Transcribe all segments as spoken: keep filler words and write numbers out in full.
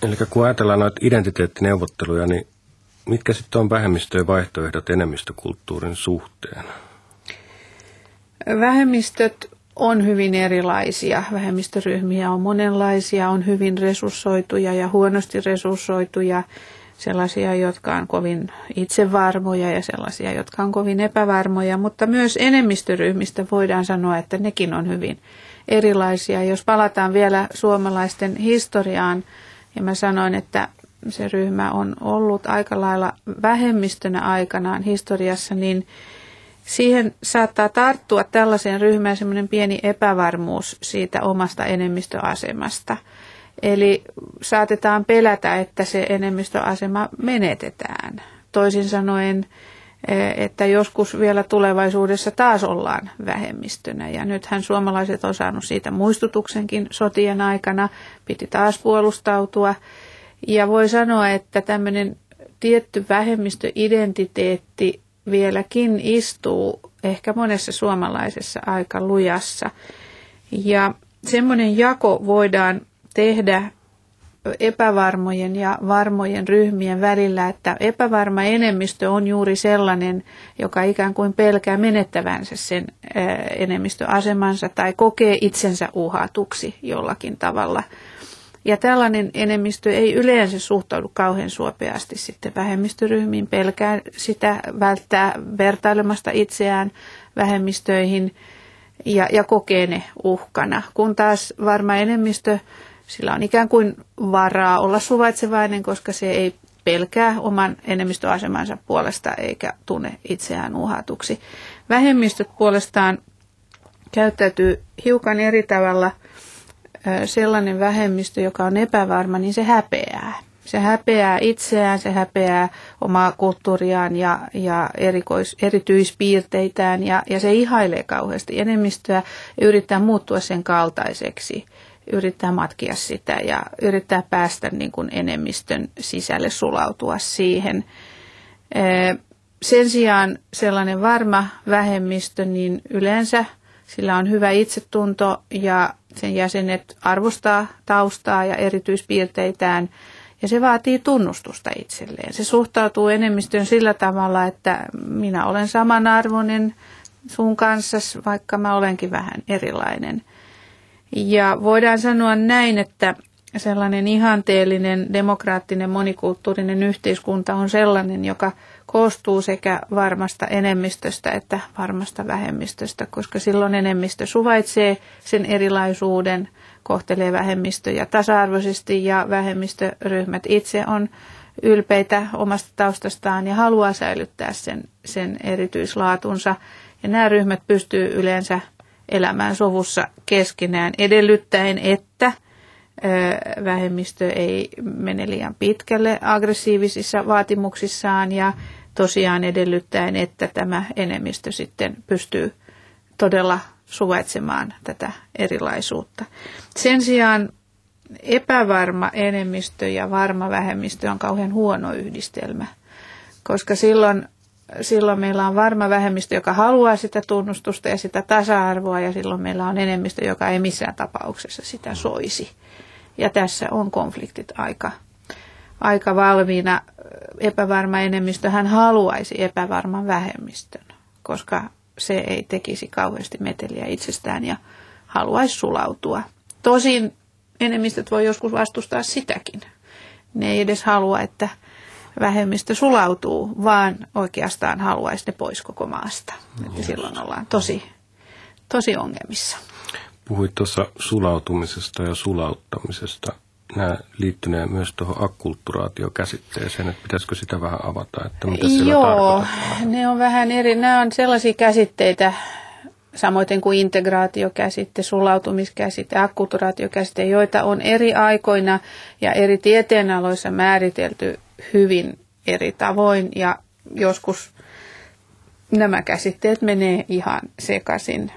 Eli kun ajatellaan noita identiteettineuvotteluja, niin mitkä sitten on vähemmistöjen vaihtoehdot enemmistökulttuurin suhteen? Vähemmistöt on hyvin erilaisia. Vähemmistöryhmiä on monenlaisia, on hyvin resurssoituja ja huonosti resurssoituja. Sellaisia, jotka on kovin itsevarmoja ja sellaisia, jotka on kovin epävarmoja. Mutta myös enemmistöryhmistä voidaan sanoa, että nekin on hyvin erilaisia. Jos palataan vielä suomalaisten historiaan, ja mä sanoin, että se ryhmä on ollut aika lailla vähemmistönä aikanaan historiassa, niin siihen saattaa tarttua tällaiseen ryhmään semmoinen pieni epävarmuus siitä omasta enemmistöasemasta. Eli saatetaan pelätä, että se enemmistöasema menetetään. Toisin sanoen, että joskus vielä tulevaisuudessa taas ollaan vähemmistönä. Ja nythän suomalaiset on saanut siitä muistutuksenkin sotien aikana, piti taas puolustautua. Ja voi sanoa, että tämmöinen tietty vähemmistöidentiteetti vieläkin istuu ehkä monessa suomalaisessa aika lujassa. Ja semmoinen jako voidaan tehdä epävarmojen ja varmojen ryhmien välillä, että epävarma enemmistö on juuri sellainen, joka ikään kuin pelkää menettävänsä sen enemmistöasemansa tai kokee itsensä uhatuksi jollakin tavalla. Ja tällainen enemmistö ei yleensä suhtaudu kauhean suopeasti sitten vähemmistöryhmiin, pelkää sitä, välttää vertailemasta itseään vähemmistöihin ja, ja kokee ne uhkana. Kun taas varma enemmistö, sillä on ikään kuin varaa olla suvaitsevainen, koska se ei pelkää oman enemmistöasemansa puolesta eikä tunne itseään uhatuksi. Vähemmistöt puolestaan käyttäytyy hiukan eri tavalla. Sellainen vähemmistö, joka on epävarma, niin se häpeää. Se häpeää itseään, se häpeää omaa kulttuuriaan ja, ja erikois, erityispiirteitään ja, ja se ihailee kauheasti enemmistöä ja yrittää muuttua sen kaltaiseksi. Yrittää matkia sitä ja yrittää päästä niin kuin enemmistön sisälle, sulautua siihen. Sen sijaan sellainen varma vähemmistö, niin yleensä sillä on hyvä itsetunto ja sen jäsenet arvostaa taustaa ja erityispiirteitään ja se vaatii tunnustusta itselleen. Se suhtautuu enemmistöön sillä tavalla, että minä olen samanarvoinen sun kanssa, vaikka mä olenkin vähän erilainen. Ja voidaan sanoa näin, että sellainen ihanteellinen, demokraattinen, monikulttuurinen yhteiskunta on sellainen, joka koostuu sekä varmasta enemmistöstä että varmasta vähemmistöstä, koska silloin enemmistö suvaitsee sen erilaisuuden, kohtelee vähemmistöjä tasa-arvoisesti ja vähemmistöryhmät itse on ylpeitä omasta taustastaan ja haluaa säilyttää sen, sen erityislaatunsa. Ja nämä ryhmät pystyy yleensä elämään sovussa keskenään edellyttäen, että vähemmistö ei mene liian pitkälle aggressiivisissa vaatimuksissaan ja tosiaan edellyttäen, että tämä enemmistö sitten pystyy todella suvaitsemaan tätä erilaisuutta. Sen sijaan epävarma enemmistö ja varma vähemmistö on kauhean huono yhdistelmä, koska silloin, silloin meillä on varma vähemmistö, joka haluaa sitä tunnustusta ja sitä tasa-arvoa ja silloin meillä on enemmistö, joka ei missään tapauksessa sitä soisi. Ja tässä on konfliktit aika, aika valmiina. Epävarma enemmistö hän haluaisi epävarman vähemmistön, koska se ei tekisi kauheasti meteliä itsestään ja haluaisi sulautua. Tosin enemmistöt voi joskus vastustaa sitäkin. Ne ei edes halua, että vähemmistö sulautuu, vaan oikeastaan haluaisi ne pois koko maasta. Että silloin ollaan tosi, tosi ongelmissa. Puhuit tuossa sulautumisesta ja sulauttamisesta. Nämä liittynee myös tuohon akkulturaatiokäsitteeseen, että pitäisikö sitä vähän avata, että mitä sillä Joo, tarkoitetaan? Ne on vähän eri. Nämä on sellaisia käsitteitä, samoin kuin integraatiokäsite, sulautumiskäsite, akkulturaatiokäsite, joita on eri aikoina ja eri tieteenaloissa määritelty hyvin eri tavoin ja joskus nämä käsitteet menee ihan sekaisin.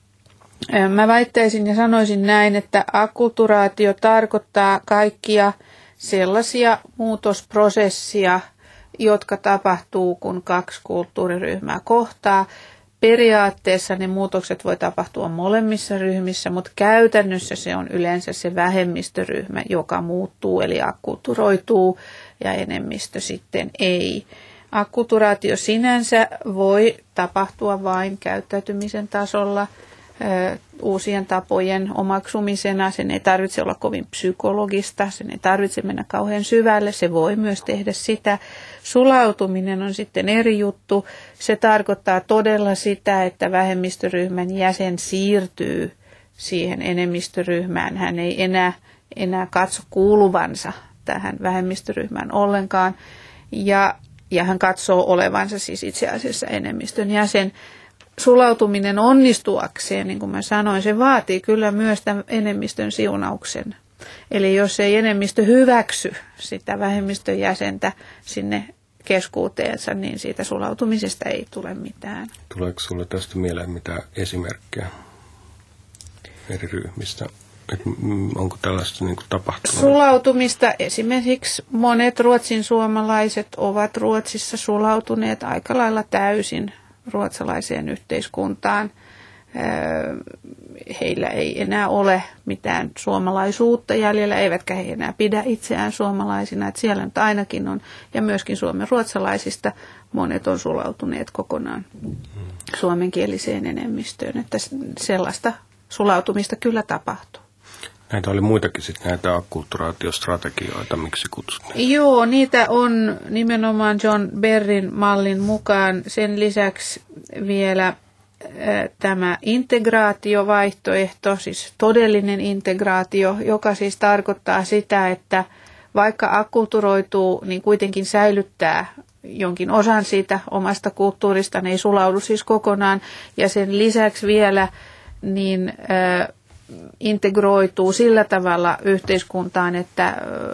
Mä väittäisin ja sanoisin näin, että akkulturaatio tarkoittaa kaikkia sellaisia muutosprosessia, jotka tapahtuu, kun kaksi kulttuuriryhmää kohtaa. periaatteessa ne muutokset voi tapahtua molemmissa ryhmissä, mutta käytännössä se on yleensä se vähemmistöryhmä, joka muuttuu eli akkulturoituu ja enemmistö sitten ei. Akkulturaatio sinänsä voi tapahtua vain käyttäytymisen tasolla, uusien tapojen omaksumisena. Sen ei tarvitse olla kovin psykologista, sen ei tarvitse mennä kauhean syvälle, se voi myös tehdä sitä. Sulautuminen on sitten eri juttu. Se tarkoittaa todella sitä, että vähemmistöryhmän jäsen siirtyy siihen enemmistöryhmään. Hän ei enää, enää katso kuuluvansa tähän vähemmistöryhmään ollenkaan ja, ja hän katsoo olevansa siis itse asiassa enemmistön jäsen. Sulautuminen onnistuakseen, niin kuin mä sanoin, se vaatii kyllä myös tämän enemmistön siunauksen. Eli jos ei enemmistö hyväksy sitä vähemmistön jäsentä sinne keskuuteensa, niin siitä sulautumisesta ei tule mitään. Tuleeko sinulle tästä mieleen mitään esimerkkejä eri ryhmistä? Et onko tällaista niin kuin tapahtunut? Sulautumista esimerkiksi monet ruotsin suomalaiset ovat Ruotsissa sulautuneet aika lailla täysin ruotsalaiseen yhteiskuntaan. Heillä ei enää ole mitään suomalaisuutta jäljellä, eivätkä he enää pidä itseään suomalaisina. Että siellä nyt ainakin on, ja myöskin suomen ruotsalaisista monet on sulautuneet kokonaan suomenkieliseen enemmistöön. Että sellaista sulautumista kyllä tapahtuu. Näitä oli muitakin sitten näitä akkulturaatiostrategioita, miksi kutsuttiin? Joo, niitä on nimenomaan John Berrin mallin mukaan. Sen lisäksi vielä äh, tämä integraatiovaihtoehto, siis todellinen integraatio, joka siis tarkoittaa sitä, että vaikka akkulturoituu, niin kuitenkin säilyttää jonkin osan siitä omasta kulttuurista, ne ei sulaudu siis kokonaan. Ja sen lisäksi vielä niin äh, integroituu sillä tavalla yhteiskuntaan, että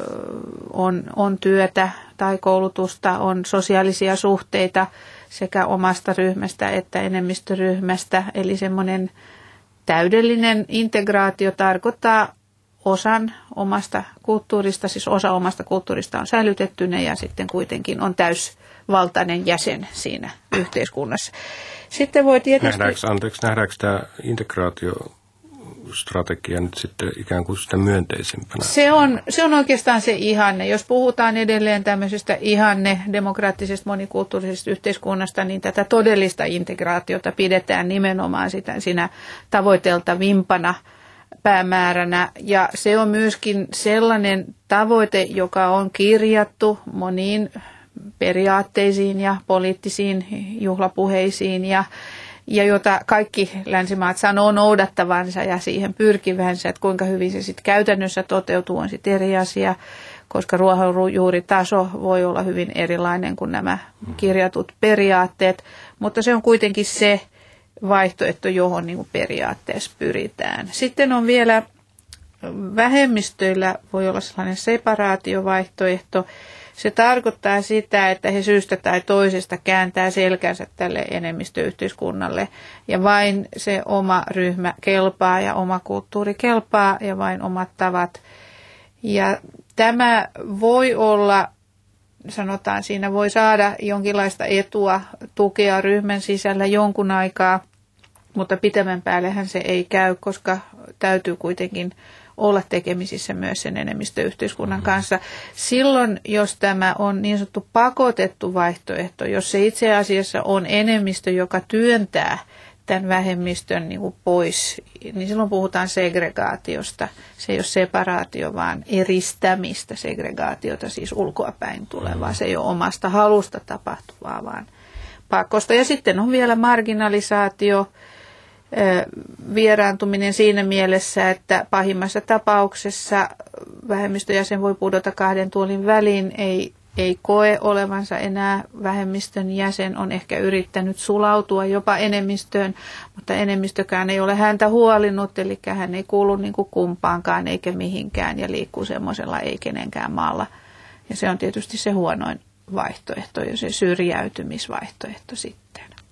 on, on työtä tai koulutusta, on sosiaalisia suhteita sekä omasta ryhmästä että enemmistöryhmästä. Eli semmoinen täydellinen integraatio tarkoittaa osan omasta kulttuurista, siis osa omasta kulttuurista on säilytettynä ja sitten kuitenkin on täysvaltainen jäsen siinä yhteiskunnassa. Sitten voi tietysti... Nähdäänkö, anteeksi, nähdäänkö tämä integraatio strategia nyt sitten ikään kuin sitä myönteisimpänä? Se on, se on oikeastaan se ihanne. Jos puhutaan edelleen tämmöisestä ihanne demokraattisesta monikulttuurisesta yhteiskunnasta, niin tätä todellista integraatiota pidetään nimenomaan sitä, siinä tavoiteltavimpana päämääränä. Ja se on myöskin sellainen tavoite, joka on kirjattu moniin periaatteisiin ja poliittisiin juhlapuheisiin ja ja jota kaikki länsimaat sanoo noudattavansa ja siihen pyrkivänsä, että kuinka hyvin se sitten käytännössä toteutuu on sitten eri asia, koska ruohonjuuritaso voi olla hyvin erilainen kuin nämä kirjatut periaatteet, mutta se on kuitenkin se vaihtoehto, johon niin kuin periaatteessa pyritään. Sitten on vielä vähemmistöillä voi olla sellainen separaatiovaihtoehto. Se tarkoittaa sitä, että he syystä tai toisesta kääntää selkänsä tälle enemmistöyhteiskunnalle ja vain se oma ryhmä kelpaa ja oma kulttuuri kelpaa ja vain omat tavat. Ja tämä voi olla, sanotaan siinä voi saada jonkinlaista etua, tukea ryhmän sisällä jonkun aikaa, mutta pitemmän päällehän se ei käy, koska täytyy kuitenkin olla tekemisissä myös sen enemmistöyhteiskunnan kanssa. Silloin, jos tämä on niin sanottu pakotettu vaihtoehto, jos se itse asiassa on enemmistö, joka työntää tämän vähemmistön niin kuin pois, niin silloin puhutaan segregaatiosta. Se ei ole separaatio, vaan eristämistä, segregaatiota, siis ulkoapäin tulevaa. Se ei ole omasta halusta tapahtuvaa, vaan pakosta. Ja sitten on vielä marginalisaatio, vieraantuminen siinä mielessä, että pahimmassa tapauksessa vähemmistöjäsen voi pudota kahden tuolin väliin, ei, ei koe olevansa enää vähemmistön jäsen, on ehkä yrittänyt sulautua jopa enemmistöön, mutta enemmistökään ei ole häntä huolinut, eli hän ei kuulu niin kuin kumpaankaan eikä mihinkään ja liikkuu semmoisella ei kenenkään maalla. Ja se on tietysti se huonoin vaihtoehto ja se syrjäytymisvaihtoehto sitten.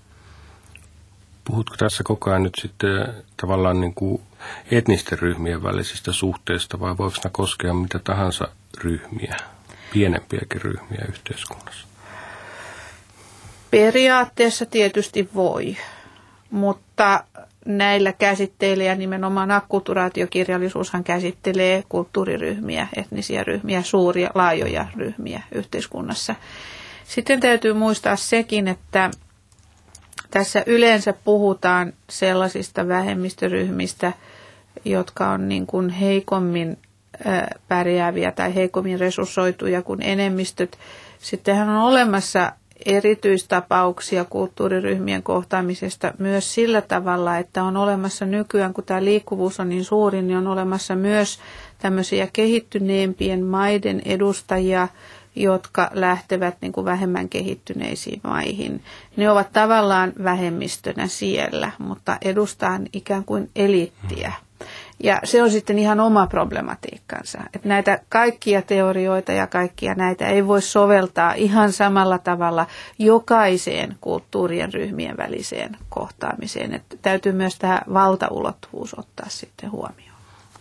Puhutko tässä koko ajan nyt sitten tavallaan niin kuin etnisten ryhmien välisistä suhteista vai voiko ne koskea mitä tahansa ryhmiä, pienempiäkin ryhmiä yhteiskunnassa? Periaatteessa tietysti voi. mutta näillä käsitteillä ja nimenomaan akkulturaatiokirjallisuushan käsittelee kulttuuriryhmiä, etnisiä ryhmiä, suuria, laajoja ryhmiä yhteiskunnassa. Sitten täytyy muistaa sekin, että tässä yleensä puhutaan sellaisista vähemmistöryhmistä, jotka on niin kuin heikommin pärjääviä tai heikommin resurssoituja kuin enemmistöt. Sittenhän on olemassa erityistapauksia kulttuuriryhmien kohtaamisesta myös sillä tavalla, että on olemassa nykyään, kun tämä liikkuvuus on niin suuri, niin on olemassa myös tämmöisiä kehittyneempien maiden edustajia, jotka lähtevät niin kuin vähemmän kehittyneisiin maihin. Ne ovat tavallaan vähemmistönä siellä, mutta edustaa ikään kuin eliittiä. Ja se on sitten ihan oma problematiikkansa. Että näitä kaikkia teorioita ja kaikkia näitä ei voi soveltaa ihan samalla tavalla jokaiseen kulttuurien ryhmien väliseen kohtaamiseen. Että täytyy myös tämä valtaulottuvuus ottaa sitten huomioon.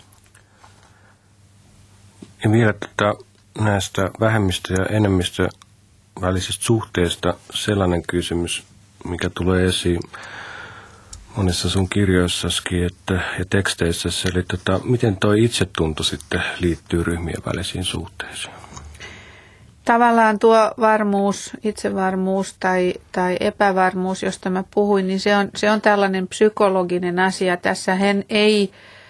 Ja vielä tätä näistä vähemmistö- ja enemmistö välisistä suhteista sellainen kysymys, mikä tulee esiin monissa sun kirjoissasikin että, ja teksteissäsi, eli tota, miten tuo itsetunto sitten liittyy ryhmien välisiin suhteisiin? Tavallaan tuo varmuus, itsevarmuus tai, tai epävarmuus, josta mä puhuin, niin se on, se on tällainen psykologinen asia. Tässähän ei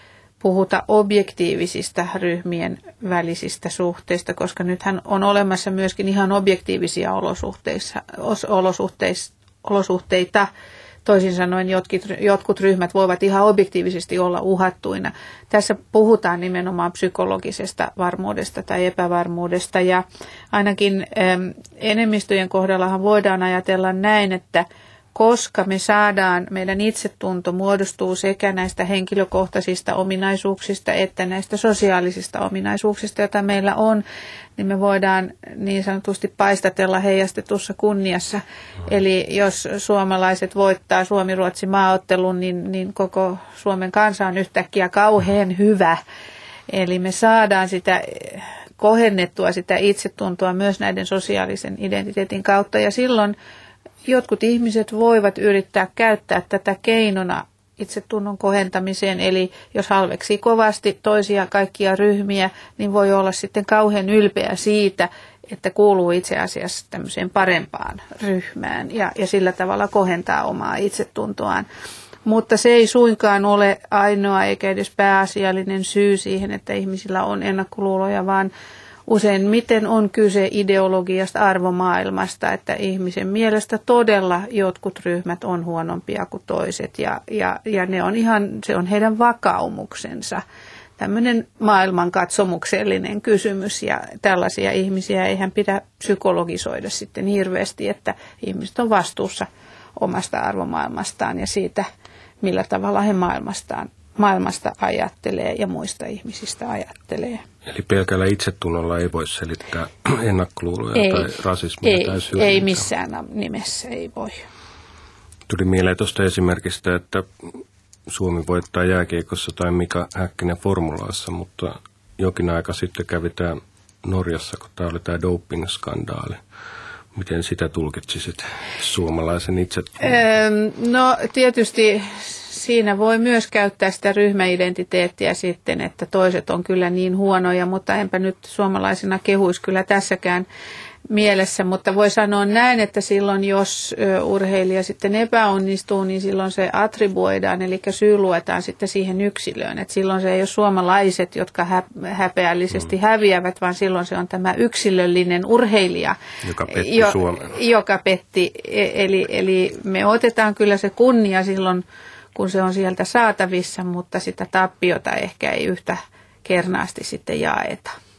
puhuta objektiivisista ryhmien välisistä suhteista, koska nythän on olemassa myöskin ihan objektiivisia olosuhteissa, olosuhteissa, olosuhteita. Toisin sanoen jotkut, jotkut ryhmät voivat ihan objektiivisesti olla uhattuina. Tässä puhutaan nimenomaan psykologisesta varmuudesta tai epävarmuudesta ja ainakin enemmistöjen kohdallahan voidaan ajatella näin, että koska me saadaan, meidän itsetunto muodostuu sekä näistä henkilökohtaisista ominaisuuksista että näistä sosiaalisista ominaisuuksista, joita meillä on, niin me voidaan niin sanotusti paistatella heijastetussa kunniassa. Eli jos suomalaiset voittaa Suomi-Ruotsi maaottelun, niin, niin koko Suomen kansa on yhtäkkiä kauhean hyvä. Eli me saadaan sitä kohennettua sitä itsetuntoa myös näiden sosiaalisen identiteetin kautta ja silloin jotkut ihmiset voivat yrittää käyttää tätä keinona itsetunnon kohentamiseen, eli jos halveksii kovasti toisia kaikkia ryhmiä, niin voi olla sitten kauhean ylpeä siitä, että kuuluu itse asiassa tämmöiseen parempaan ryhmään ja, ja sillä tavalla kohentaa omaa itsetuntoaan. Mutta se ei suinkaan ole ainoa eikä edes pääasiallinen syy siihen, että ihmisillä on ennakkoluuloja, vaan usein miten on kyse ideologiasta, arvomaailmasta, että ihmisen mielestä todella jotkut ryhmät on huonompia kuin toiset ja, ja, ja ne on ihan, se on heidän vakaumuksensa. Tämmöinen maailmankatsomuksellinen kysymys ja tällaisia ihmisiä eihän pidä psykologisoida sitten hirveästi, että ihmiset on vastuussa omasta arvomaailmastaan ja siitä, millä tavalla he maailmastaan, maailmasta ajattelee ja muista ihmisistä ajattelee. Eli pelkällä itsetunnolla ei voi selittää ennakkoluuloja ei, tai rasismia ei, tai syrjintää. Ei missään nimessä, ei voi. Tuli mieleen tuosta esimerkistä, että Suomi voittaa jääkiekossa tai Mika Häkkinen formulaassa, mutta jokin aika sitten kävi tämä Norjassa, kun tämä oli tämä doping-skandaali. Miten sitä tulkitsisit suomalaisen itsetunnon? Öö, no tietysti siinä voi myös käyttää sitä ryhmäidentiteettiä sitten, että toiset on kyllä niin huonoja, mutta enpä nyt suomalaisena kehuisi kyllä tässäkään mielessä, mutta voi sanoa näin, että silloin jos urheilija sitten epäonnistuu, niin silloin se attribuoidaan, eli syy luetaan sitten siihen yksilöön. Et silloin se ei ole suomalaiset, jotka häpeällisesti mm. häviävät, vaan silloin se on tämä yksilöllinen urheilija, joka petti jo, Suomen. Joka petti, eli, eli me otetaan kyllä se kunnia silloin, kun se on sieltä saatavissa, mutta sitä tappiota ehkä ei yhtä kernaasti sitten jaeta.